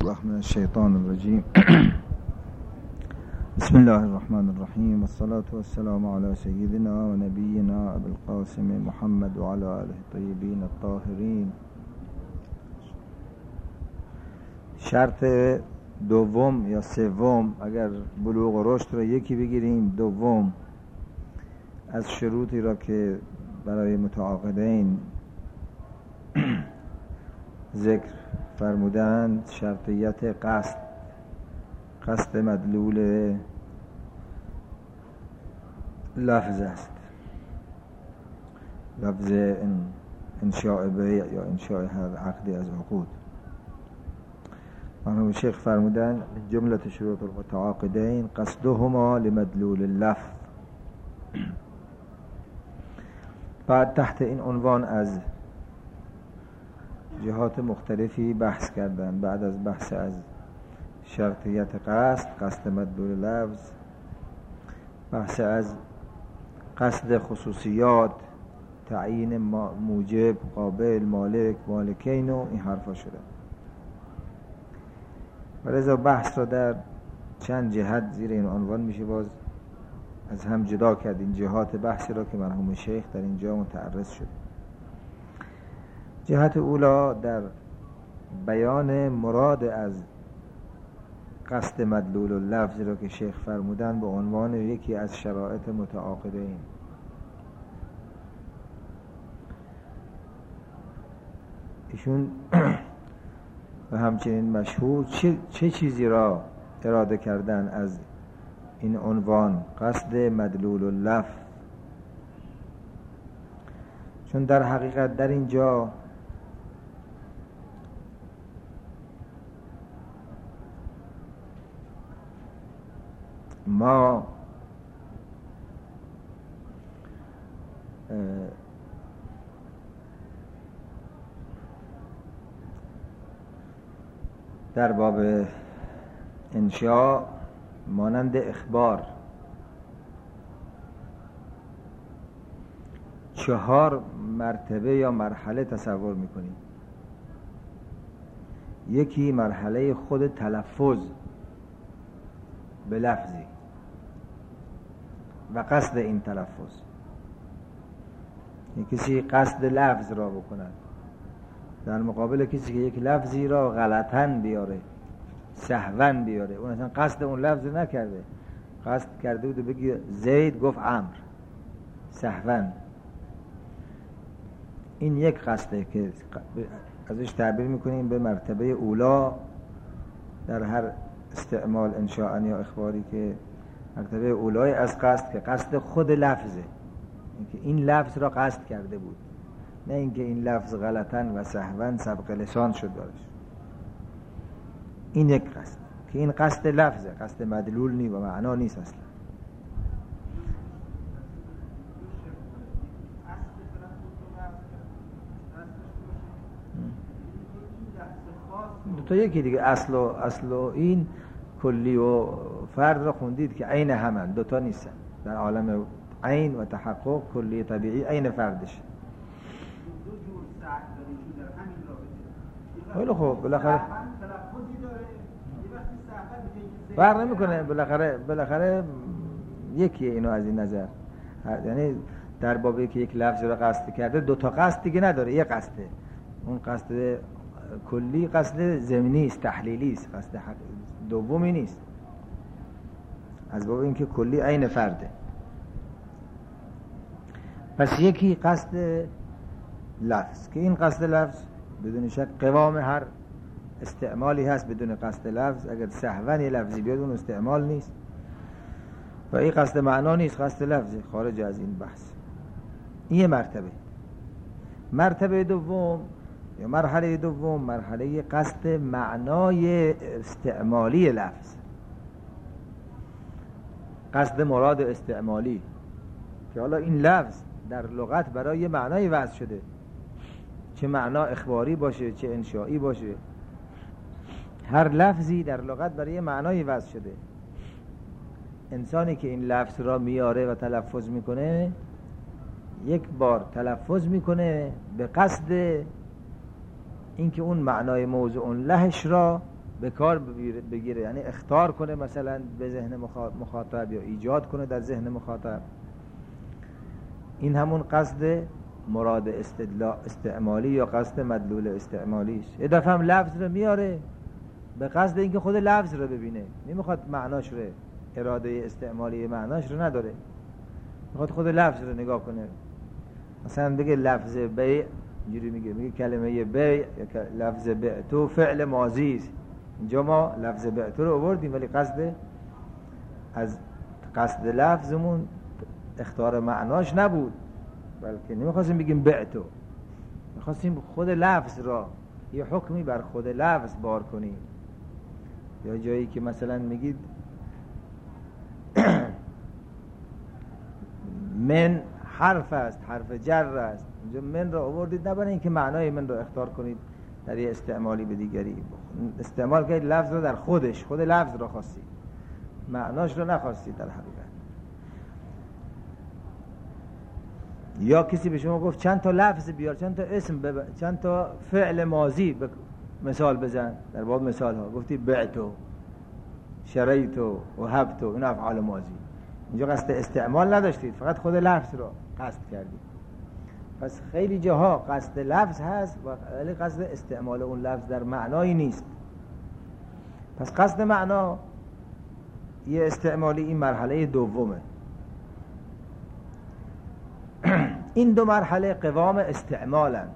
بالله من الشیطان الرجیم. بسم الله الرحمن الرحیم والصلاة والسلام علی سیدنا و نبینا ابی القاسم محمد و علی آله الطیبین الطاهرین. شرط دوم یا سوم، اگر بلوغ و رشد رو یکی بگیریم، دوم از شروطی را که برای متعاقدین ذکر فرمودند شرطیت قصد مدلول لفظ است، لفظ انشاء بیع یا انشاء هر عقدی از عقود. مرحوم شیخ فرمودند جملة شروط المتعاقدین قصدهما لمدلول اللفظ. بعد تحت این عنوان از جهات مختلفی بحث کردن. بعد از بحث از شرطیت قصد مدلول لفظ، بحث از قصد خصوصیات، تعیین موجب، قابل، مالک، مالکین و این حرفا شده. ولذا بحث را در چند جهت زیر این عنوان میشه باز از هم جدا کرد، این جهات بحثی را که مرحوم شیخ در اینجا متعرض شد. جهت اولا در بیان مراد از قصد مدلول اللفظ را که شیخ فرمودن به عنوان یکی از شرایط متعاقدین. ایشون و همچنین مشهور چه چیزی را اراده کردن از این عنوان قصد مدلول اللفظ؟ چون در حقیقت در اینجا ما در باب انشاء مانند اخبار 4 مرتبه یا مرحله تصور میکنیم. یکی مرحله خود تلفظ به لفظی و قصد این تلفظ. کسی قصد لفظ را بکند در مقابل کسی که یک لفظی را غلطاً بیاره، سهواً بیاره. اون اصلا قصد اون لفظ نکرده، قصد کرده بود بگی زید گفت عمرو سهواً. این یک قصده که ازش تعبیر میکنیم به مرتبه اولا در هر استعمال انشاء یا اخباری، که مرتبه اولای از قصد که قصد خود لفظه، اینکه این لفظ را قصد کرده بود، نه اینکه این لفظ غلطاً و سهواً سبق لسان شد برش. این یک قصد که این قصد لفظه، قصد مدلول نی و معنا نیست اصلا. تو یکی دیگه اصل و این کلی و فرد را خوندید که عین همن، دوتا نیستن. در عالم عین و تحقق کلی طبیعی عین فردش. خیلی خوب، بالاخره فرق نمیکنه، بالاخره یکیه اینو از این نظر. یعنی در بابی که یک لفظ را قصد کرده دوتا قصد دیگه نداره، یک قصده. اون قصد کلی قصد ضمنی است، تحلیلی است، قصد دومی نیست. از باب اینکه کلی عین فرده. پس یکی قصد لفظ که این قصد لفظ بدون شک قوام هر استعمالی هست. بدون قصد لفظ اگر سهواً یه لفظی بیاد اون استعمال نیست و این قصد معنا نیست، قصد لفظی، خارج از این بحث. این یه مرتبه دوم یا مرحله دوم، مرحله قصد معنای استعمالی لفظ، قصد مراد استعمالی، که حالا این لفظ در لغت برای معنای وضع شده، چه معنا اخباری باشه چه انشائی باشه، هر لفظی در لغت برای معنای وضع شده. انسانی که این لفظ را میاره و تلفظ میکنه یک بار تلفظ میکنه به قصد اینکه اون معنای موضوع لهش را به کار بگیره، یعنی اخطار کنه مثلا به ذهن مخاطب یا ایجاد کنه در ذهن مخاطب. این همون قصد مراد استعمالی یا قصد مدلول استعمالی است. یه دفعه هم لفظ رو میاره به قصد اینکه خود لفظ رو ببینه، نمیخواد معناش رو، اراده استعمالی معناش رو نداره، میخواد خود لفظ رو نگاه کنه. مثلا بگه لفظ بیع، اینجوری میگه کلمه بیع یا لفظ بعتو فعل ماضی است. اینجا ما لفظ بعتو رو آوردیم ولی قصد لفظمون اختیار معناش نبود، بلکه نمیخواستیم بگیم بعتو، میخواستیم خود لفظ را یه حکمی بر خود لفظ بار کنیم. یا جایی که مثلا میگید من حرف است، حرف جر است، اینجا من را آوردید نه برای اینکه معنای من را اختیار کنید در یه استعمالی به دیگری، استعمال کنید لفظ را در خودش، خود لفظ را خواستید، معناش را نخواستید در حقیقت. یا کسی به شما گفت چند تا لفظ بیار، چند تا اسم چند تا فعل ماضی مثال بزن در باب مثال ها، گفتی بعتو، شریتو، وهبتو، این افعال ماضی. اینجا قصد استعمال نداشتید، فقط خود لفظ رو قصد کردید. پس خیلی جاها قصد لفظ هست ولی قصد استعمال اون لفظ در معنایی نیست. پس قصد معنا یه استعمالی این مرحله دومه. این دو مرحله قوام استعمالن،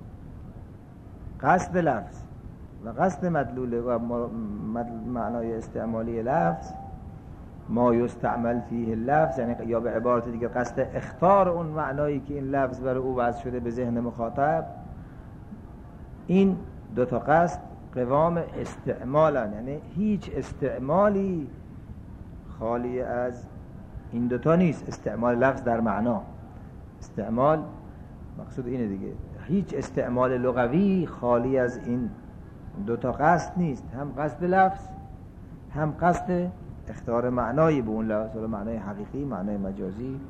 قصد لفظ و قصد مدلول و معنای استعمالی لفظ. ما یستعمل فیه اللفظ، یعنی یا به عبارت دیگه قصد اخطار اون معنایی که این لفظ برای او وضع شده به ذهن مخاطب. این دو تا قصد قوام استعمالن، یعنی هیچ استعمالی خالی از این دوتا نیست. استعمال لفظ در معنا، استعمال مقصود اینه دیگه، هیچ استعمال لغوی خالی از این دوتا قصد نیست، هم قصد لفظ هم قصد اختیار معنایی به اون لفظ، معنای حقیقی، معنای مجازی،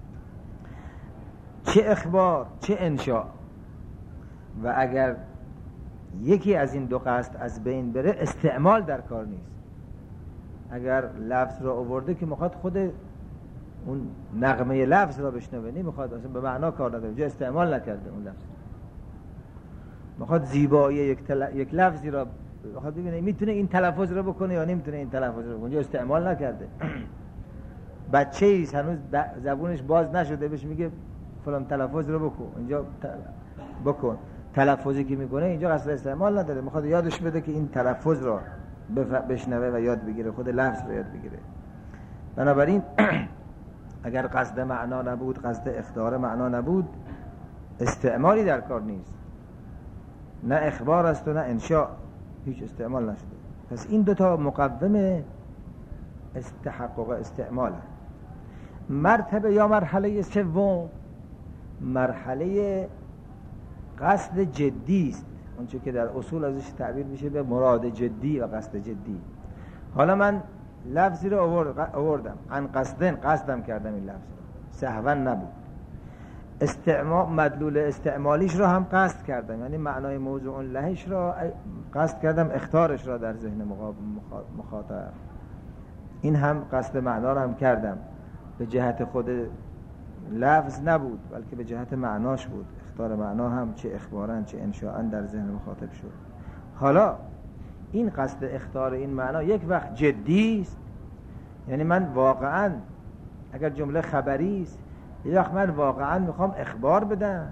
چه اخبار چه انشاء. و اگر یکی از این دو قصد از بین بره استعمال در کار نیست. اگر لفظ را آورده که میخواد خود اون نغمه لفظ را بشنوه، نمیخواد اصلا به معنا کار نداره، جا استعمال نکرده اون لفظ، میخواد زیبایی یک لفظی را میخواد ببینه میتونه این تلفظ رو بکنه یا نمیتونه این تلفظ رو بکنه، اونجا استعمال نکرده. بچه‌ایست هنوز زبونش باز نشده بهش میگه فلان تلفظ رو بکن، اینجا بکن، تلفظی که میکنه اینجا قصد استعمال نداره، میخواد یادش بده که این تلفظ رو بشنوه و یاد بگیره، خود لفظ رو یاد بگیره. بنابراین اگر قصد معنا نبود، قصد اخبار معنا نبود، استعمالی در کار نیست، نه اخبار است و نه انشاء، هیچ استعمال نشده. پس این دوتا مقوم استحقاق استعمال. مرتبه یا مرحله سوم مرحله قصد جدی است، اونچه که در اصول ازش تعبیر میشه به مراد جدی و قصد جدی. حالا من لفظی رو آوردم، عن قصدم کردم این لفظ سهوا نبود، مدلول استعمالیش رو هم قصد کردم، یعنی معنای موضوع لهش رو قصد کردم، اختارش رو در ذهن مخاطب. این هم قصد معنا رو هم کردم، به جهت خود لفظ نبود بلکه به جهت معناش بود. اختار معنا هم چه اخبارن چه انشاءن در ذهن مخاطب شد. حالا این قصد اختار این معنا یک وقت جدی است، یعنی من واقعا اگر جمله خبری است یک وقت من واقعا میخوام اخبار بدم،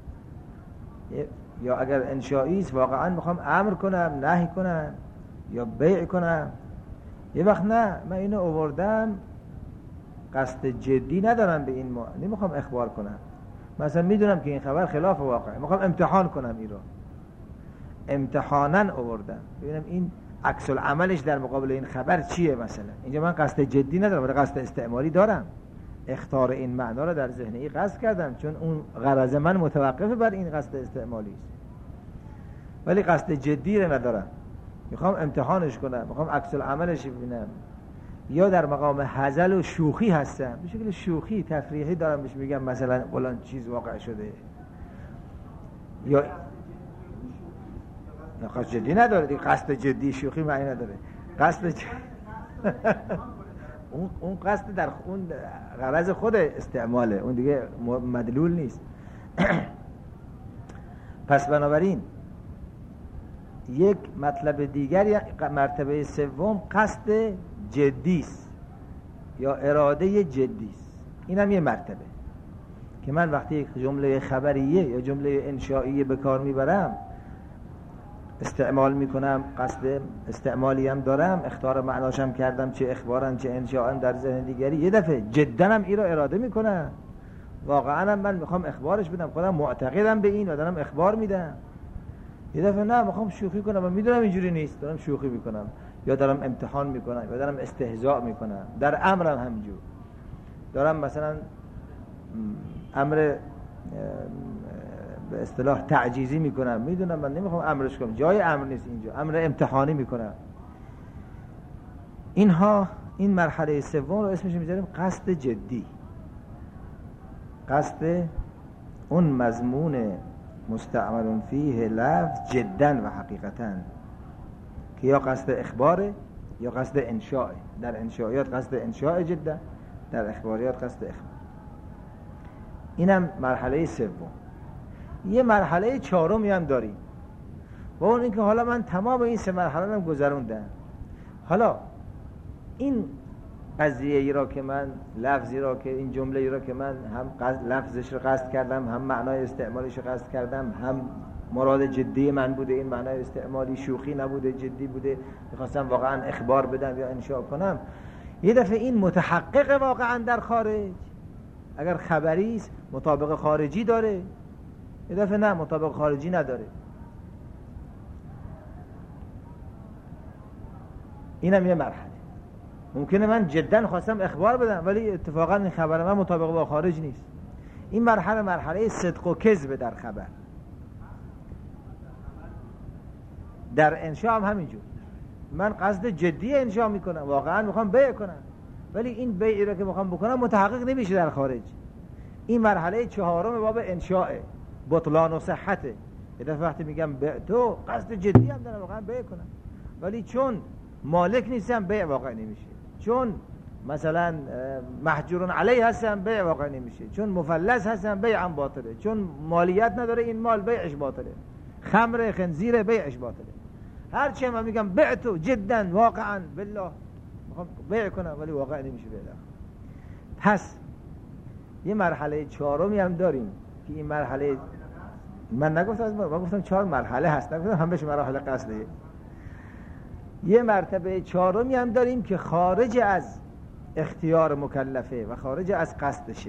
یا اگر انشایی است واقعا میخوام امر کنم، نهی کنم یا بیع کنم. یه وقت نه، من اینو آوردم قصد جدی ندارم، به این نمیخوام اخبار کنم، مثلا میدونم که این خبر خلاف واقعه، میخوام امتحان کنم، این رو امتحاناً آوردم ببینم این عکس العملش در مقابل این خبر چیه. مثلا اینجا من قصد جدی ندارم ولی قصد استعمالی دارم، اختار این معنا رو در ذهنی قصد کردم چون اون غرض من متوقف بر این قصد استعمالی است، ولی قصد جدی رو ندارم، میخوام امتحانش کنم، میخوام عکس العملش ببینم. یا در مقام هزل و شوخی هستم، به شکل شوخی تفریحی دارم بهش میگم مثلا فلان چیز واقع شده. یا قصد جدی نداره دیگه. قصد جدی شوخی معنی نداره. قصد اون قصد در اون غرض خود استعماله، اون دیگه مدلول نیست. پس بنابراین یک مطلب دیگر، مرتبه سوم قصد جدی است یا اراده جدی است. اینم یه مرتبه که من وقتی یک جمله خبریه یا جمله انشائیه به کار میبرم، استعمال میکنم، قصد استعمالی هم دارم، اخطار معناشم کردم، چه اخبارن چه انشاءن در ذهن دیگری، یه دفعه جدا هم این رو اراده میکنم، واقعا هم من میخوام اخبارش بدم، خودم معتقدم به این و دارم اخبار میدم. یه دفعه نه، میخوام شوخی کنم و میدونم اینجوری نیست، دارم شوخی میکنم یا دارم امتحان میکنم یا دارم استهزاء میکنم. در امرم همینجور، دارم مثلا امر به اصطلاح تعجیزی میکنم، میدونم من نمیخوام امرش کنم، جای امر نیست اینجا، امر امتحانی میکنم. اینها، این مرحله سوم رو اسمش میذاریم قصد جدی، قصد اون مضمون مستعمل فیه لفظ جدا و حقیقتا، که یا قصد اخباره یا قصد انشاء. در انشائیات قصد انشاء جدا، در اخباریات قصد اخبار. اینم مرحله سوم. یه مرحله چهارمی هم داریم و اون اینکه حالا من تمام این سه مرحله رو گذروندم، حالا این قضیه ای را که من، لفظی را که، این جمله ای را که من هم لفظش رو قصد کردم، هم معنای استعمالش رو قصد کردم، هم مراد جدی من بوده، این معنای استعمالی شوخی نبوده، جدی بوده، میخواستم واقعا اخبار بدم یا انشاء کنم، یه دفعه این متحقق واقعا در خارج، اگر خبری است مطابق خارجی داره، یه دفعه نه، مطابق خارجی نداره. اینم یه مرحله. ممکنه من جدا خواستم اخبار بدم ولی اتفاقا این خبر من مطابق با خارج نیست. این مرحله مرحله صدق و کذب در خبر. در انشاء هم همینجور، من قصد جدی انشاء میکنم، واقعا میخوام بیع کنم، ولی این بیعی رو که میخوام بکنم متحقق نمیشه در خارج. این مرحله چهارم باب انشاء، بطلان و صحته. یه دفعه وقتی میگم بیع تو، قصد جدی هم دارم واقعا بیع کنم، ولی چون مالک نیستم بیع واقع نمیشه، چون مثلا محجور علیه هستم بیع واقع نمیشه، چون مفلس هستم بیعم باطله، چون مالیت نداره این مال بیعش باطله، خمر خنزیر بیعش باطله. هرچی من میگم بیع تو جدا واقعا بالله میخوام بیع کنم ولی واقع نمیشه بیع. پس یه مرحله چهارمی هم داریم که این مرحله، من نگفتم از من گفتم 4 مرحله هست، نگفتم همش مراحل قصده. یه مرتبه چهارمی هم داریم که خارج از اختیار مکلفه و خارج از قصدشه.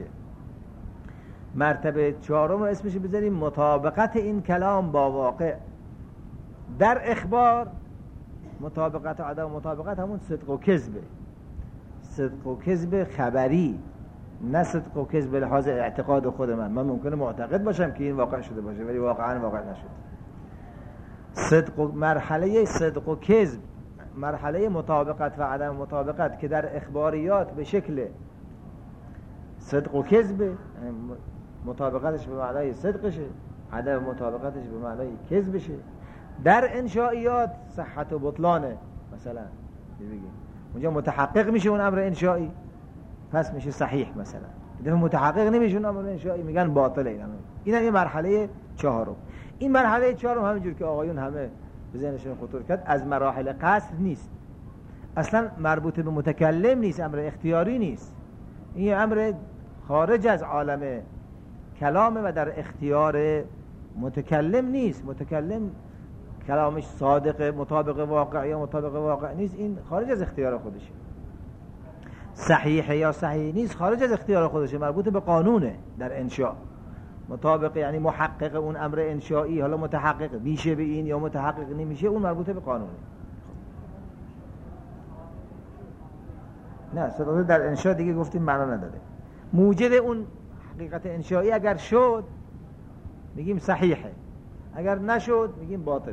مرتبه چهارم رو اسمش بذاریم مطابقت این کلام با واقع. در اخبار مطابقت و عدم مطابقت همون صدق و کذبه، صدق و کذب خبری، نه صدق و کذب به لحاظ اعتقاد خود من ممکنه معتقد باشم که این واقع شده باشه ولی واقعا واقع نشد. صدق و مرحله صدق و کذب، مرحله مطابقت و عدم مطابقت که در اخباریات به شکل صدق و کذب، مطابقتش به معنای صدقشه، عدم مطابقتش به معنای کذبشه. در انشائیات صحت و بطلانه، مثلا بگیم اونجا متحقق میشه اون امر انشائی پس میشه صحیح، مثلا دیگه متحقق نمیشه اون امر انشائی میگن باطله. اینا این مرحله چهارم. این مرحله چهارم همینجور که آقایون همه به ذهنشون خطور کرد از مراحل قصد نیست، اصلا مربوط به متکلم نیست، امر اختیاری نیست، این امر خارج از عالم کلامه و در اختیار متکلم نیست. متکلم کلامش صادقه، مطابق واقع یا مطابق واقع نیست، این خارج از اختیار خودشه. صحیحه یا صحیح نیست، خارج از اختیار خودشه، مربوط به قانونه. در انشاء مطابق یعنی محقق اون امر انشائی، حالا متحقق میشه به این یا متحقق نمیشه، اون مربوط به قانونه. نه صدق در انشاء دیگه گفتیم معنا نداره. موجب اون حقیقت انشائی اگر شد میگیم صحیحه، اگر نشد میگیم باطله.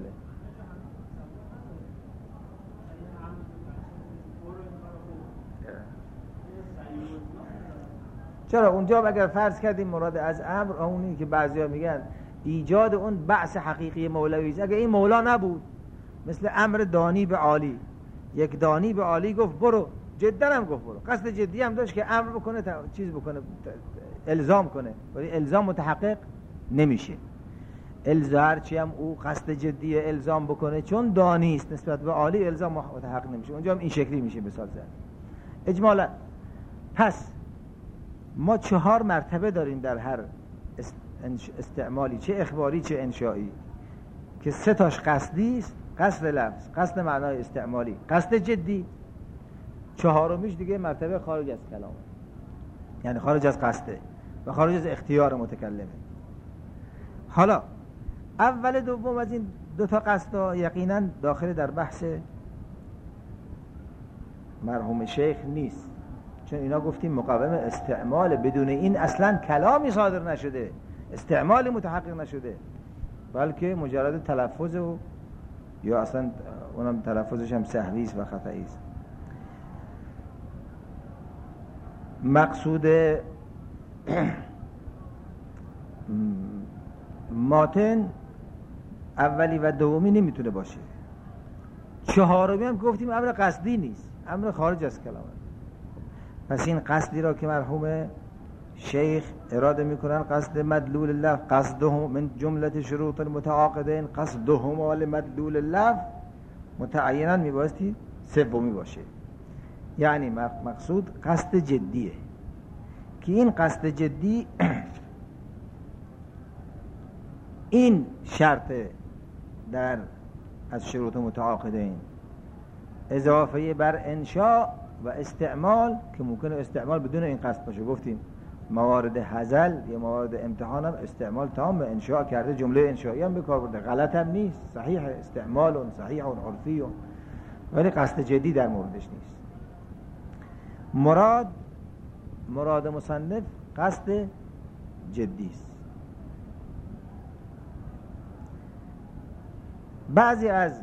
چرا اونجا اگر فرض کردیم مراد از امر اونی که بعضیا میگن ایجاد اون بعث حقیقی مولوی است. اگه این مولا نبود، مثل امر دانی به عالی، یک دانی به عالی گفت برو، جدا هم گفت برو، قصد جدی هم داشت که امر بکنه، چیز بکنه، الزام کنه، ولی الزام متحقق نمیشه. هرچی هم او قصد جدی الزام بکنه، چون دانی است نسبت به عالی، الزام متحقق نمیشه. اونجا هم این شکلی میشه مثال زد. اجمالا پس ما 4 مرتبه داریم در هر استعمالی، چه اخباری چه انشایی، که 3 تاش قصدی است، قصد لفظ، قصد معنای استعمالی، قصد جدی. 4میش دیگه مرتبه خارج از کلامه، یعنی خارج از قصده و خارج از اختیار متکلمه. حالا اول دوم از این 2 تا قصدا یقینا داخل در بحث مرحوم شیخ نیست، چون اینا گفتیم مقوم استعمال، بدون این اصلا کلامی صادر نشده، استعمالی متحقق نشده، بلکه مجرد تلفظ و یا اصلا اونم تلفظش هم سهوی است و خطایی است. مقصود ماتن اولی و دومی نمیتونه باشه. 4می هم گفتیم امر قصدی نیست، امر خارج از کلامه. پس این قصدی را که مرحوم شیخ اراده میکنن، قصد مدلول اللفظ، قصدهم من جمله شروط المتعاقدین قصدهما لمدلول اللفظ، متعینا میبایستی 3می باشه. یعنی مقصود قصد جدیه، که این قصد جدی این شرط در از شروط متعاقدین، اضافه بر انشاء و استعمال، که ممکنه استعمال بدون این قصد باشه. گفتیم موارد هزل یا موارد امتحان هم استعمال تام انشاء کرده، جمله انشایی هم به کار برده، غلط هم نیست، صحیح، استعمال صحیح و عرفی، ولی قصد جدی در موردش نیست. مراد مصنف قصد جدی است. بعضی از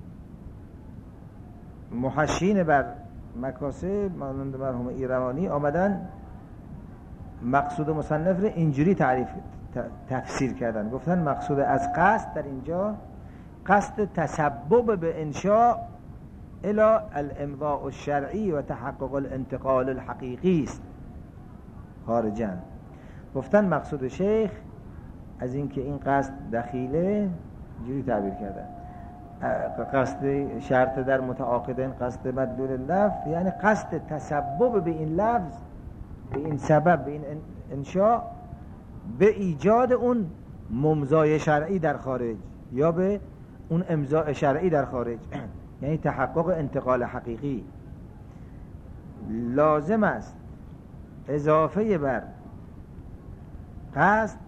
محشین بر مکاسب مانند مرحوم ایروانی آمدن مقصود مصنف رو اینجوری تفسیر کردن، گفتن مقصود از قصد در اینجا قصد تسبب به انشاء الی الامضاء الشرعی و تحقق الانتقال الحقیقی است خارجاً. گفتن مقصود شیخ از این که این قصد دخیله، اینجوری تعبیر کردن، قصد شرط در متعاقدین قصد مدلول اللفظ، یعنی قصد تسبب به این لفظ، به این سبب، به این انشاء، به ایجاد اون ممضای شرعی در خارج یا به اون امضاء شرعی در خارج، یعنی تحقق انتقال حقیقی. لازم است اضافه بر قصد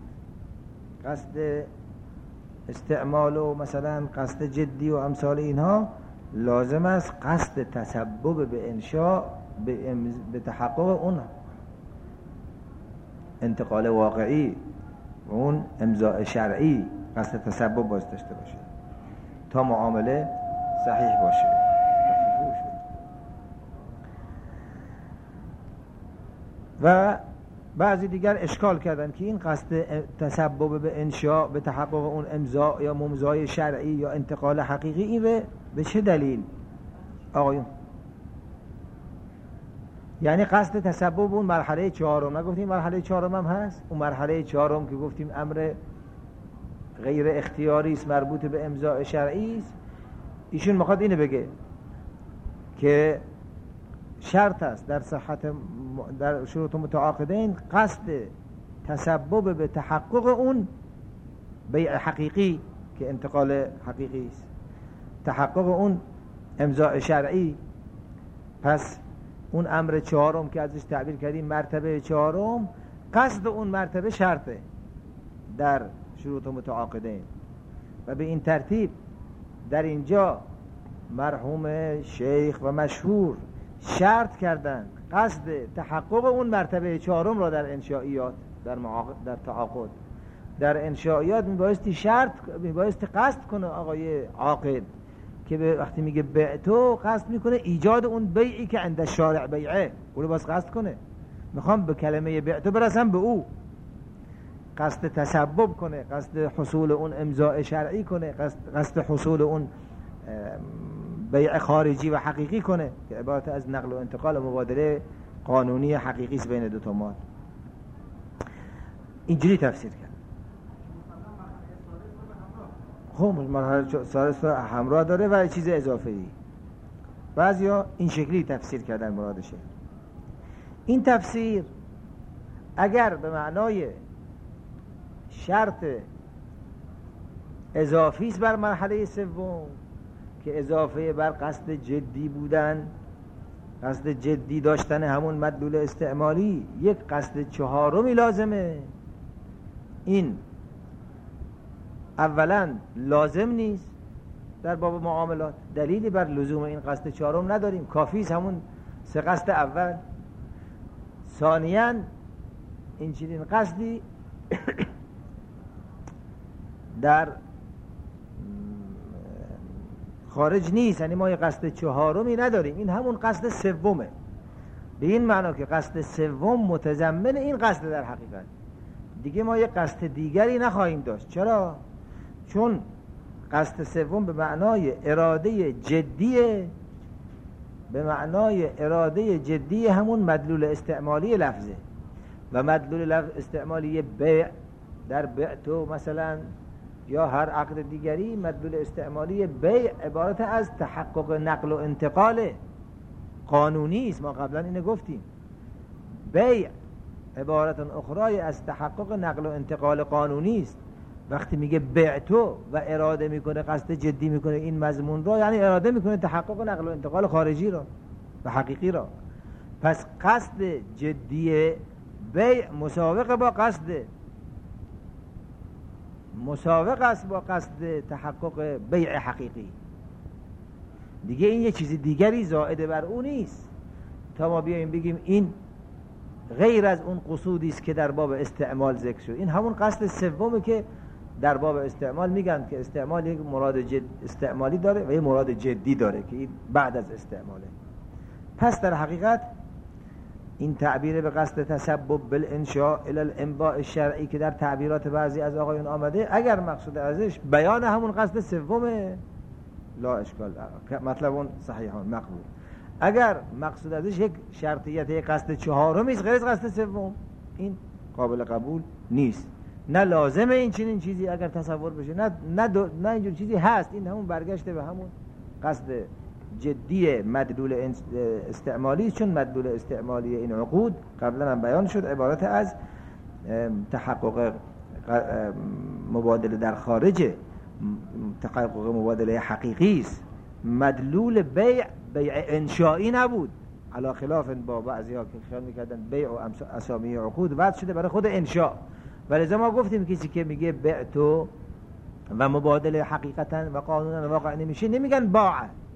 استعمال و مثلا قصد جدی و امثال اینها، لازم است قصد تسبب به انشاء، به تحقق اون انتقال واقعی و اون امضاء شرعی، قصد تسبب باید داشته باشه تا معامله صحیح باشه. و بعضی دیگر اشکال کردن که این قصد تسبب به انشاء، به تحقق اون امضاء یا ممضای شرعی یا انتقال حقیقی، این به چه دلیل آقایون؟ یعنی قصد تسبب اون مرحله 4، نگفتیم مرحله 4 هم هست؟ اون مرحله 4 که گفتیم امر غیر اختیاری است، مربوط به امضاء شرعی است. ایشون میخواد اینو بگه که شرط است در صحت در شروط متعاقدین قصد تسبب به تحقق اون بیع حقیقی که انتقال حقیقی است، تحقق اون امضاء شرعی. پس اون امر 4 که ازش تعبیر کردیم مرتبه 4، قصد اون مرتبه شرطه در شروط متعاقدین. و به این ترتیب در اینجا مرحوم شیخ و مشهور شرط کردن قصد تحقق اون مرتبه 4 را در انشائیات، در تعاقد، در انشائیات میبایستی قصد کنه آقای عاقل که به وقتی میگه بعتو قصد میکنه ایجاد اون بیعی که عند شارع بیعه، اون رو باز قصد کنه. میخوام به کلمه بعتو برسم به او، قصد تسبب کنه، قصد حصول اون امضاء شرعی کنه، قصد حصول اون بیع خارجی و حقیقی کنه که عبارت از نقل و انتقال و مبادله قانونی حقیقی است بین دو تا مال. اینجوری تفسیر کرد. خب مرحله ثالث رو همراه داره و چیز اضافه ای. بعضیا این شکلی تفسیر کردن مرادشه. این تفسیر اگر به معنای شرط اضافی است بر مرحله سوم که اضافه بر قصد جدی بودن، قصد جدی داشتن همون مدلول استعمالی، یک قصد چهارمی لازمه. این اولا لازم نیست در باب معاملات، دلیلی بر لزوم این قصد چهارم نداریم، کافی است همون سه قصد اول. ثانیاً این چنین قصدی در خارج نیست، یعنی ما یه قصد چهارمی نداریم، این همون قصد سومه. به این معنا که قصد سوم متضمن این قصد در حقیقت، دیگه ما یه قصد دیگری نخواهیم داشت. چرا؟ چون قصد سوم به معنای اراده جدیه، به معنای اراده جدی همون مدلول استعمالی لفظه و مدلول استعمالی بیع در بعتو مثلا یا هر عقد دیگری، مدلول استعمالی بیع عبارت از تحقق نقل و انتقال قانونی است. ما قبلا اینو گفتیم، بیع عبارت اخرى از تحقق نقل و انتقال قانونی است. وقتی میگه بعتو و اراده میکنه، قصد جدی میکنه این مضمون را، یعنی اراده میکنه تحقق نقل و انتقال خارجی را و حقیقی را. پس قصد جدی بیع مسابقه با مسابق است با قصد تحقق بیع حقیقی. دیگه این یه چیز دیگری زائد بر اون نیست تا ما بیاییم بگیم این غیر از اون قصودی است که در باب استعمال ذکر شد. این همون قصد سومه که در باب استعمال میگن که استعمال یک مراد استعمالی داره و یک مراد جدی داره که این بعد از استعماله. پس در حقیقت این تعبیر به قصد تسبب بالانشاء الی الانباء الشرعی که در تعبیرات بعضی از آقایون آمده، اگر مقصود ازش بیان همون قصد سومه لا اشکال، مطلب اون صحیحان مقبول. اگر مقصود ازش یک شرطیت یک قصد چهارمی است غیر از قصد سوم، این قابل قبول نیست. نه لازمه این چنین چیزی اگر تصور بشه، نه اینجور چیزی هست. این همون برگشته به همون قصد جدی مدلول استعمالی، چون مدلول استعمالی این عقود قبلا هم بیان شد عبارت از تحقق مبادله در خارج، تحقق مبادله حقیقی است. مدلول بیع انشایی نبود، علا خلاف با بعضی ها که خیال میکردن بیع و اسامی عقود وضع شده برای خود انشاء. ولذا ما گفتیم کسی که میگه بعتو و مبادله حقیقتا و قانونا واقع نمیشه، نمیگن باع.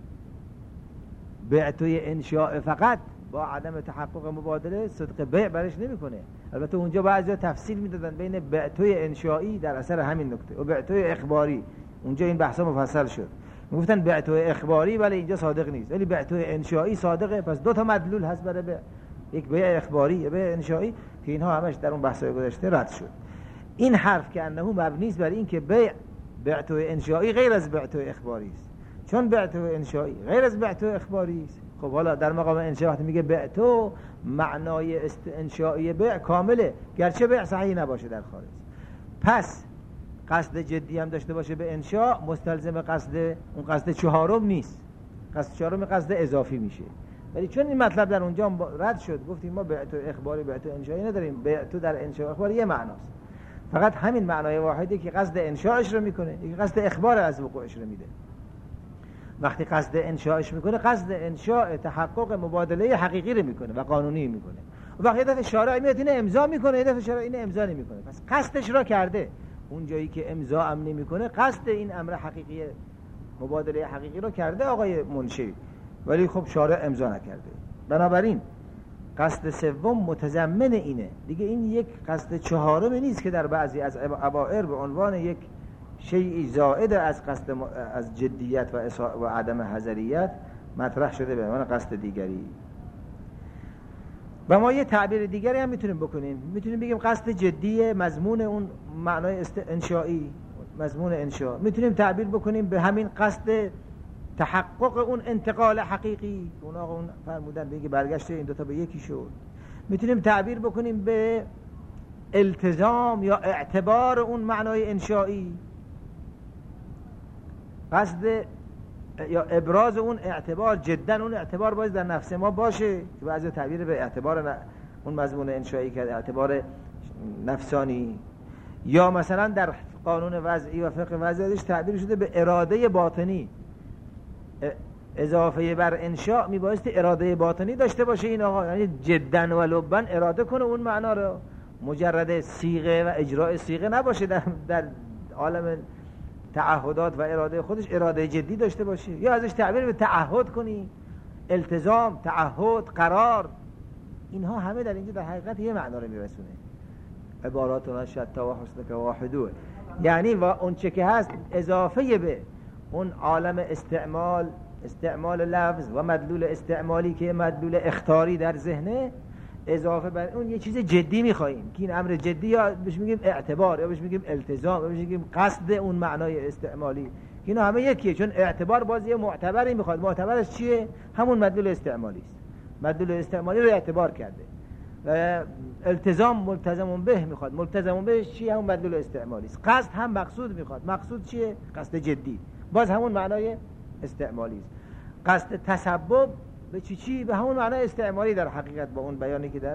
بعتوی انشاء فقط با عدم تحقق مبادله صدق بیع برش نمیکنه. البته اونجا بعضیا تفصیل میدادن بین بعتوی انشایی در اثر همین نکته و بعتوی اخباری، اونجا این بحثا مفصل شد. میگفتن بعتوی اخباری ولی اینجا صادق نیست، ولی بعتوی انشایی صادقه. پس دو تا مدلول هست برای بیع، یک بیع اخباری یک بیع انشایی که اینها همش در اون بحث‌های گذشته رد شد. این حرف که انه مبنی است بر این که بعتوی انشایی غیر از بعتوی اخباری است، چون بعتوی انشایی غیر از بعتوی اخباری است. خب حالا در مقام انشاء وقتی میگه بعتو، معنای انشایی بیع کامله، گرچه بیع صحیح نباشه در خارج. پس قصد جدی هم داشته باشه به انشاء، مستلزم قصد اون قصد چهارم نیست. قصد چهارم قصد اضافی میشه. ولی چون این مطلب در اونجا رد شد، گفتیم ما بعتو اخباری بعتو انشایی نداریم، بعتو در انشاء اخباری یه معناست، فقط همین معنای واحدی که قصد انشاءش رو میکنه، یک قصد اخبار از وقوعش رو میده. وقتی قصد انشاءش میکنه، قصد انشاء تحقق مبادله حقیقی رو میکنه و قانونی میکنه. و وقتی دفعه شارع میاد اینو امضا میکنه، یه دفعه شارع اینو امضا نمیکنه، پس قصدش را کرده. اون جایی که امضا هم نمیکنه، قصد این امر حقیقی مبادله حقیقی رو کرده آقای منشی، ولی خب شارع امضا نکرده. بنابراین قصد سوم متضمن اینه دیگه. این یک قصد چهارم نیست که در بعضی از عبائر به عنوان یک شیء زائد از قصد از جدیت و عدم حذریت مطرح شده به عنوان قصد دیگری. و ما یه تعبیر دیگری هم میتونیم بکنیم، میتونیم بگیم قصد جدی مضمون اون معنای انشایی، مضمون انشا. میتونیم تعبیر بکنیم به همین قصد تحقق اون انتقال حقیقی، اون آقا اون فرمودن بگه برگشت این دوتا به یکی شد. میتونیم تعبیر بکنیم به التزام یا اعتبار اون معنای انشایی، قصد یا ابراز اون اعتبار. جدا اون اعتبار باید در نفس ما باشه که بعضی تعبیر به اعتبار اون مضمون انشایی کرد، اعتبار نفسانی. یا مثلا در قانون وضعی و فقه وضعیش تعبیر شده به اراده باطنی، اضافه بر انشاء میبایستی اراده باطنی داشته باشه این آقا، یعنی جدا و لبن اراده کنه اون معنا رو، مجرد صیغه و اجراء صیغه نباشه، در عالم تعهدات و اراده خودش اراده جدی داشته باشه. یا ازش تعبیر به تعهد کنی، التزام، تعهد، قرار. اینها همه در اینجا در حقیقت یه معنا رو میرسونه. عباراتنا شتا و حسنک واحدوه، یعنی و اون چه که هست اضافه به اون عالم استعمال لفظ و مدلول استعمالی که مدلول اختاری در ذهنه، اضافه بر اون یه چیز جدی میخواییم که این امر جدی، یا بهش میگیم اعتبار، یا بهش میگیم التزام، یا بهش میگیم قصد اون معنای استعمالی. اینا همه یکیه، چون اعتبار بازی معتبری میخواد. معتبرش چیه؟ همون مدلول استعمالی است. مدلول استعمالی رو اعتبار کرده. و التزام ملتزم به میخواد، ملتزم بهش چیه؟ همون مدلول استعمالی است. قصد هم مقصود میخواد، مقصود چیه؟ قصد جدی، باز همون معنای استعمالی است. قصد تسبب به چی؟ به همون معنای استعمالی در حقیقت، با اون بیانی که در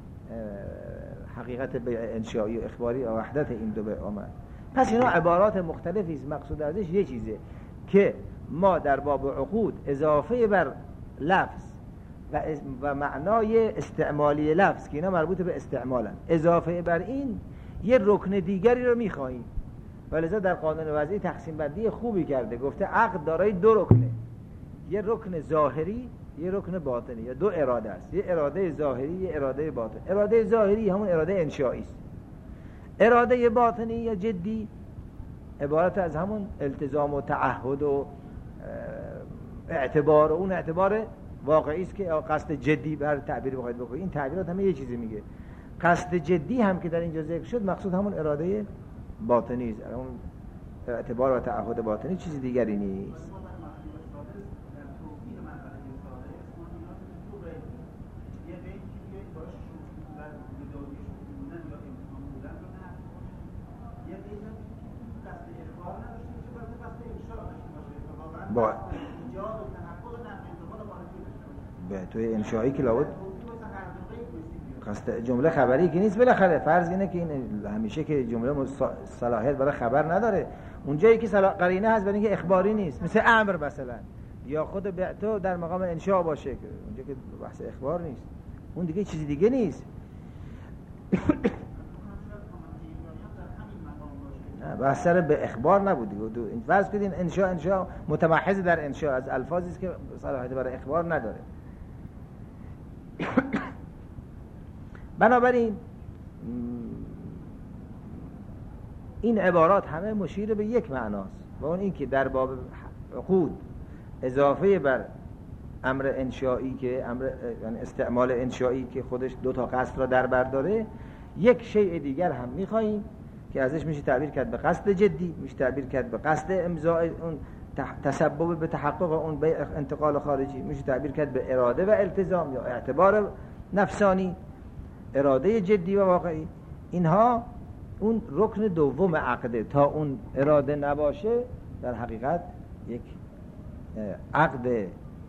حقیقت انشایی و اخباری و وحدت این دو به آمد. پس اینا عبارات مختلفی است. مقصود ازش یه چیزه که ما در باب عقود اضافه بر لفظ و معنای استعمالی لفظ که اینا مربوط به استعمالن، اضافه بر این یه رکن دیگری رو میخواییم. ولذا در قانون وضعی تقسیم بندی خوبی کرده، گفته عقد دارای دو رکنه، یه رکن ظاهری، یه رکن باطنی، یا دو اراده است، یه اراده ظاهری، یه اراده باطنی. اراده ظاهری همون اراده انشایی است. اراده باطنی یا جدی عبارت از همون التزام و تعهد و اعتبار، و اون اعتبار واقعی است که قصد جدی بر تعبیر بخواید بکنید. این تعبیرات همه یه چیزی میگه. قصد جدی هم که در اینجا ذکر شد مقصود همون اراده باطنی است، اون اعتبار و تعهد باطنی، چیزی دیگری نیست. با به توی انشایی که لابد قصد جمله خبری که نیست. بالاخره فرض اینه که این همیشه که جمله صلاحیت برای خبر نداره، اونجایی که قرینه هست برای اینکه اخباری نیست، مثل امر مثلا، یا خود بعتو در مقام انشاء باشه که اونجا که بحث اخبار نیست، اون دیگه چیزی دیگه نیست. بحث سر به اخبار نبود. این فرض کنین انشاء متمحض در انشاء از الفاظی است که صلاحیت برای اخبار نداره. بنابراین این عبارات همه مشیر به یک معناست، و اون این که در باب عقود اضافه بر امر انشایی که امر یعنی استعمال انشایی که خودش دو تا قصد را در بر داره، یک شیء دیگر هم می‌خوایم که ازش میشه تعبیر کرد به قصد جدی، میشه تعبیر کرد به قصد امضاء اون تسبب به تحقق اون به انتقال خارجی، میشه تعبیر کرد به اراده و التزام یا اعتبار نفسانی، اراده جدی و واقعی. اینها اون رکن دوم عقده. تا اون اراده نباشه در حقیقت یک عقد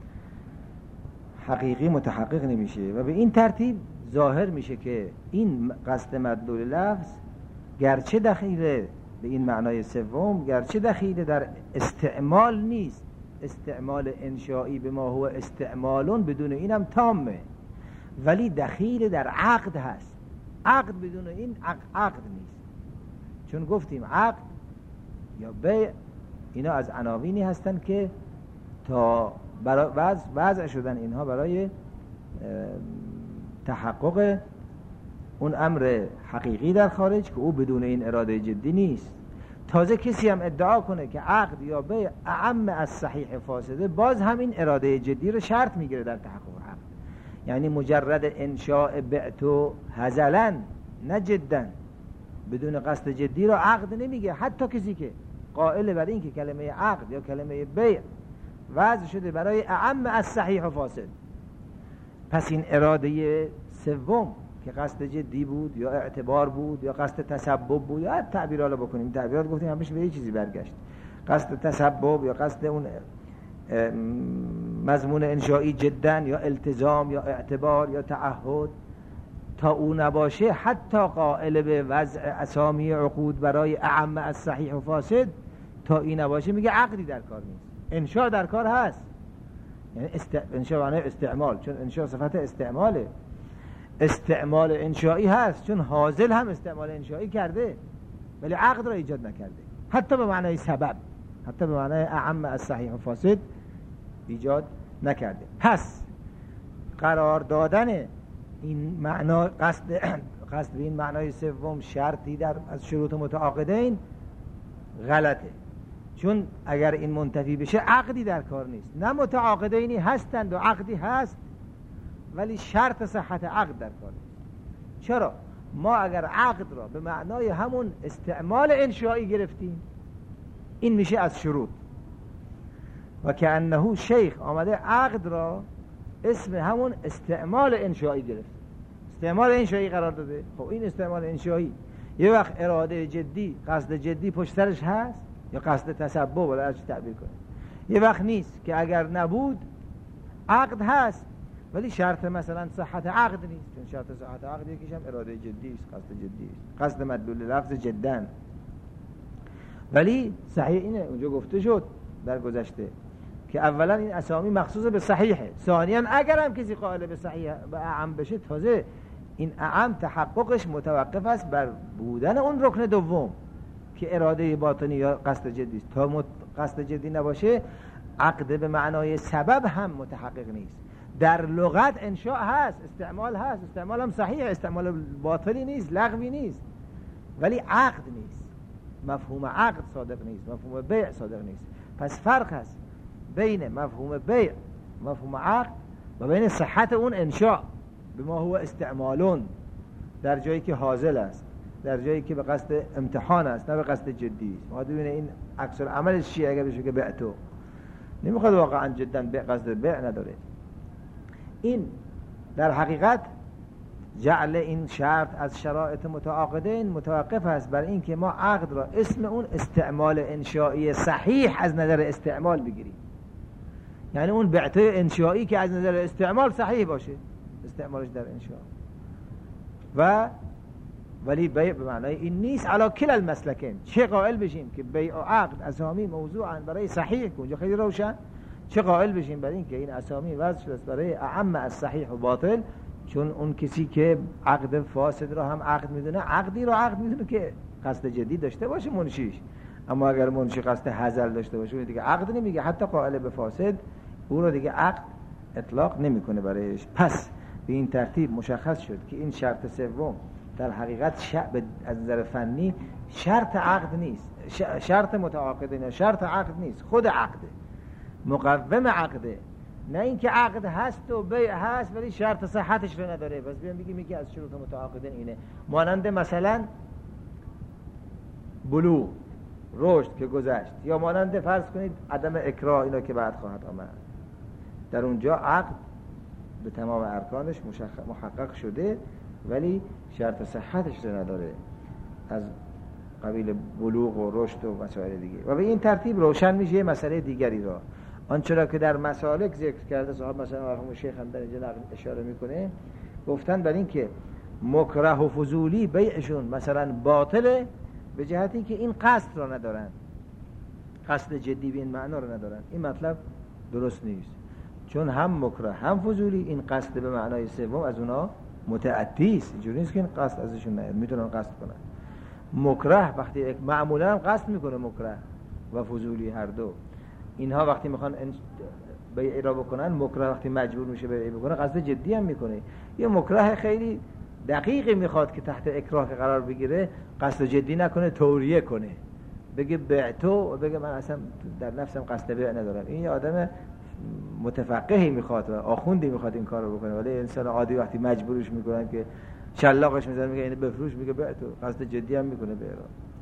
حقیقی متحقق نمیشه، و به این ترتیب ظاهر میشه که این قصد مدلول لفظ گرچه دخیله به این معنای سوم، گرچه دخیله در استعمال نیست، استعمال انشایی به ما هو استعمالون بدون اینم تامه، ولی دخیل در عقد هست. عقد بدون این عقد نیست، چون گفتیم عقد یا بیع اینا از عناوینی هستن که تا وضع شدن اینها برای تحقق اون امر حقیقی در خارج که او بدون این اراده جدی نیست. تازه کسی هم ادعا کنه که عقد یا بیع اعم از صحیح فاسده، باز همین اراده جدی رو شرط میگیره در تحقق عقد. یعنی مجرد انشاء بعتو هزلا نه جدا، بدون قصد جدی را عقد نمیگه. حتی کسی که قائل بر این که کلمه عقد یا کلمه بیع وضع شده برای اعم از صحیح و فاسد، پس این اراده سوم که قصد جدی بود یا اعتبار بود یا قصد تسبب بود، یا تعبیرها رو بکنیم، تعبیرات گفتیم همیشه به یه چیزی برگشت، قصد تسبب یا قصد اون مضمون انشایی جدا یا التزام یا اعتبار یا تعهد، تا او نباشه حتی قائل به وضع اسامی عقود برای اعم از صحیح و فاسد، تا این نباشه میگه عقدی در کار نیست. انشاء در کار هست، یعنی انشاء معنی استعمال، چون انشاء صفت استعماله، استعمال انشایی هست، چون حاصل هم استعمال انشایی کرده ولی عقد را ایجاد نکرده، حتی به معنای سبب، حتی به معنای اعم از صحیح و فاسد ایجاد نکرده. پس قرار دادن این معنا قصد به این معنای سوم شرطی در از شروط متعاقدین غلطه، چون اگر این منتفی بشه عقدی در کار نیست. نه متعاقدینی هستند و عقدی هست ولی شرط صحت عقد در کار نیست. چرا؟ ما اگر عقد را به معنای همون استعمال انشایی گرفتیم این میشه از شروط، و که انه شیخ آمده عقد را اسم همون استعمال انشایی گرفت، استعمال انشایی قرار داده. خب این استعمال انشایی یه وقت اراده جدی، قصد جدی پشت سرش هست یا قصد تسبب، ولی هر چی تعبیر کنه، یه وقت نیست که اگر نبود عقد هست ولی شرط مثلا صحت عقد نیست، چون شرط صحت عقد یکیش هم اراده جدی است، قصد جدی است، قصد مدلول لفظ جدن. ولی صحیح اینه اونجا گفته شد در گذشته که اولا این اسامی مخصوص به صحیحه، ثانیاً اگر هم کسی قائل به صحیح به اعم بشه، تازه این اعم تحققش متوقف است بر بودن اون رکن دوم که اراده باطنی یا قصد جدی است. تا قصد جدی نباشه عقد به معنای سبب هم متحقق نیست. در لغت انشاء هست، استعمال هست، استعمال هم صحیح، استعمال باطلی نیست، لغوی نیست، ولی عقد نیست، مفهوم عقد صادق نیست، مفهوم بیع صادق نیست. پس فرق هست بین مفهوم بیع، مفهوم عقد، و بین صحت اون انشاء به ما هو استعمالون، در جایی که حاصل است، در جایی که به قصد امتحان است، نه به قصد جدی است. ما ببینه این عکس العملش چیه اگر بشه که بعتو، نمیخواد واقعا جدا به قصد بیع نداره. این در حقیقت جعل این شرط از شرایط متعاقدین متوقف است بر این که ما عقد را اسم اون استعمال انشایی صحیح از نظر استعمال بگیریم، یعنی اون بعته انشایی که از نظر استعمال صحیح باشه استعمالش در انشاء، ولی بیع به معنای این نیست. علا کل المسلکین، چه قائل بشیم که بیع و عقد اسامی موضوعن برای صحیح، اونجا خیلی روشن، چه قائل بشیم برای این که این اسامی وضع شده برای اعم از صحیح و باطل، چون اون کسی که عقد فاسد را هم عقد میدونه، عقدی را عقد میدونه که قصد جدی داشته باشه منشیش، اما اگر منشی قصد هزل داشته باشه اون دیگه عقد نمیگه، حتی قائل به فاسد او را دیگه عقد اطلاق نمیکنه برایش. پس به این ترتیب مشخص شد که این شرط سوم در حقیقت از نظر فنی شرط عقد نیست، شرط متعاقدین، شرط عقد نیست، خود عقده، مقوم عقده، نه اینکه عقد هست و بیع هست ولی شرط صحتش رو نداره. پس بیان بگیم یکی از شروط متعاقدین اینه، مانند مثلا بلوغ، رشد که گذشت، یا مانند فرض کنید عدم اکراه، اینا که بعد خواهد آمد، در اونجا عقد به تمام ارکانش محقق شده ولی شرط صحتش رو نداره، از قبیل بلوغ و رشد و مسائل دیگه. و به این ترتیب روشن میشه یه مسئله دیگری را، آنچه را که در مسالک ذکر کرده صاحب مثلا مرحوم شیخ هم در اینجا اشاره میکنه، گفتن بر این که مکره و فضولی بیعشون مثلا باطله به جهتی که این قصد را ندارن، قصد جدی به این معنا را ندارن. این مطلب درست نیست، چون هم مکره هم فضولی این قصد به معنای سوم از اونا متعدی است، اینجوری نیست که این قصد ازشون نیاد، میتونن قصد کنن. مکره وقتی معمولا قصد میکنه، مکره و فضولی هر دو اینها وقتی میخوان بیع را بکنن، مکره وقتی مجبور میشه بیع بکنه قصد جدی هم میکنه. یه مکره خیلی دقیقی میخواد که تحت اکراه قرار بگیره، قصد جدی نکنه، توریه کنه، بگه بعتو و بگه من اصلا در نفسم قصد بیع ندارم. این یه آدم متفقهی میخواد و آخوندی میخواد این کارو بکنه، ولی انسان عادی وقتی مجبورش میکنن که شلاقش میزنه میگه اینو بفروش، میگه به تو، قصد جدی هم میکنه به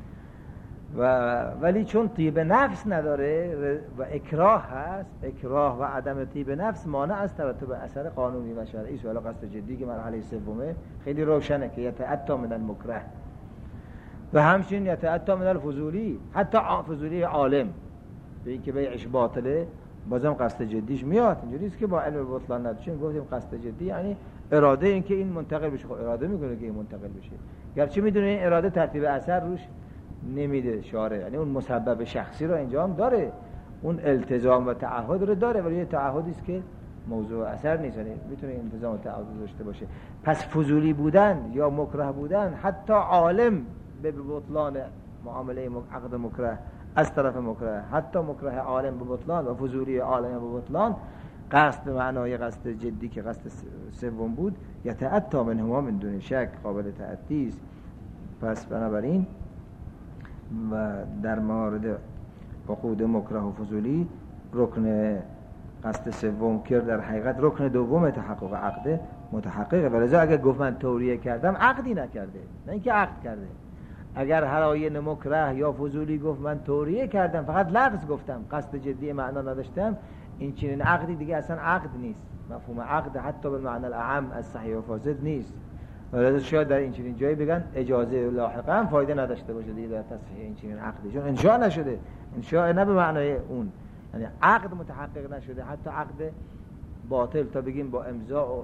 ولی چون طیب نفس نداره و اکراه هست، اکراه و عدم طیب نفس مانع از ترتب اثر قانونی و شرعی است. ولی قصد جدی که مرحله سومه خیلی روشنه که یتأتی من المکره و همچنین یتأتی من الفضولی، حتی فضولی عالم به این که بیعش باطله بازم قصد جدیش میاد. اینجوری است که با علم بطلان نداشتیم گفتیم قصد جدی یعنی اراده این که این منتقل بشه. خب اراده میکنه که این منتقل بشه، گرچه میدونه این اراده ترتیب اثر روش نمیده شارع، یعنی اون مسبب شخصی رو انجام داره، اون التزام و تعهد رو داره، ولی یه تعهدی است که موضوع اثر نیست، یعنی میتونه التزام و تعهد داشته باشه. پس فضولی بودن یا مکره بودن حتی عالم به بطلان معامله عقد مکره از طرف مکره، حتی مکره عالم به بطلان و فضولی عالم به بطلان، قصد به معنای قصد جدی که قصد سوم بود، یتأتی منهما من دون شک، قابل تأتی است. پس بنابراین و در مورد عقود مکره و فضولی رکن قصد سوم که در حقیقت رکن دوم تحقق عقد متحققه. ولذا اگر گفت من توریه کردم عقدی نکرده، نه اینکه عقد کرده. اگر هر آیه مکره یا فضولی گفت من توریه کردم فقط لفظ گفتم قصد جدی معنا نداشتم، این چنین عقدی دیگه اصلا عقد نیست. مفهوم عقد حتی به معنی الاعم از صحیح و فاسد نیست. ولذا شاید در این چنین جایی بگن اجازه لاحقا هم فایده نداشته باشه دیگه در تصحیح این چنین عقدی، چون انشاء نشده. انشاء نه به معنای اون، یعنی عقد متحقق نشده، حتی عقد باطل تا بگیم با امضا و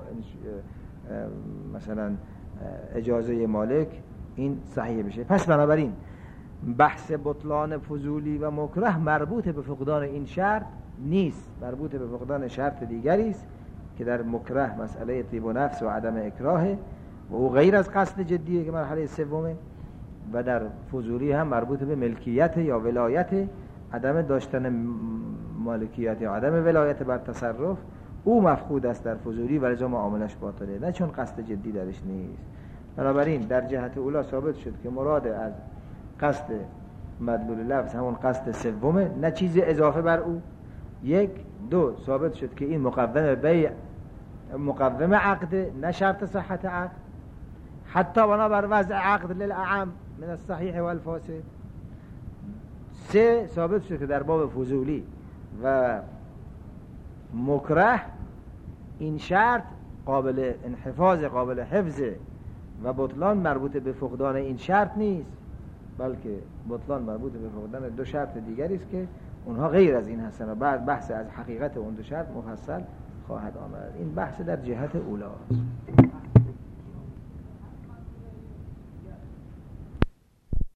مثلا اجازه مالک این صحیح بشه. پس بنابراین بحث بطلان فضولی و مکره مربوط به فقدان این شرط نیست، مربوط به فقدان شرط دیگری است که در مکره مسئله طیب و نفس و عدم اکراهه و او غیر از قصد جدیه که مرحله سومه، و در فضولی هم مربوط به ملکیت یا ولایت، عدم داشتن مالکیت یا عدم ولایت بر تصرف، او مفقود است در فضولی و لذا معاملش باطله، نه چون قصد جدی درش نیست. بنابراین در جهت اولا ثابت شد که مراد از قصد مدلول لفظ همون قصد سومه، نه چیز اضافه بر او. یک دو ثابت شد که این مقوم بیع، مقوم عقد، نه شرط صحت عقد، حتی بنابر وضع عقد للأعم من الصحیح و الفاسد. سه ثابت شد که در باب فضولی و مکره این شرط قابل انحفاظ، قابل حفظ و بطلان مربوط به فقدان این شرط نیست، بلکه بطلان مربوط به فقدان دو شرط دیگری است که اونها غیر از این هستند و بعد بحث از حقیقت اون دو شرط مفصل خواهد آمد. این بحث در جهت اولاست.